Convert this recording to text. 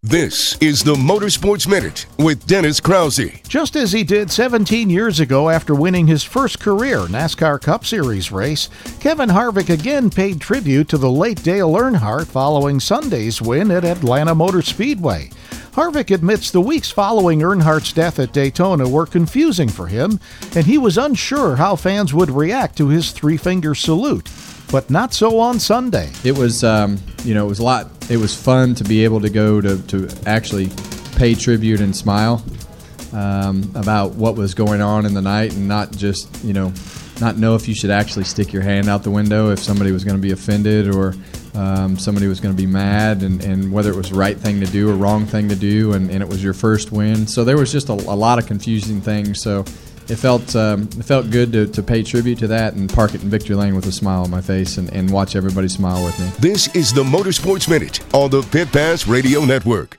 This is the Motorsports Minute with Dennis Krause. Just as he did 17 years ago after winning his first career NASCAR Cup Series race, Kevin Harvick again paid tribute to the late Dale Earnhardt following Sunday's win at Atlanta Motor Speedway. Harvick admits the weeks following Earnhardt's death at Daytona were confusing for him, and he was unsure how fans would react to his three-finger salute. But not so on Sunday. It was, it was a lot. It was fun to be able to go to actually pay tribute and smile about what was going on in the night, and not just, not know if you should actually stick your hand out the window if somebody was going to be offended or somebody was going to be mad, and whether it was the right thing to do or wrong thing to do, and it was your first win. So there was just a lot of confusing things. So it felt good to pay tribute to that and park it in victory lane with a smile on my face and watch everybody smile with me. This is the Motorsports Minute on the Pit Pass Radio Network.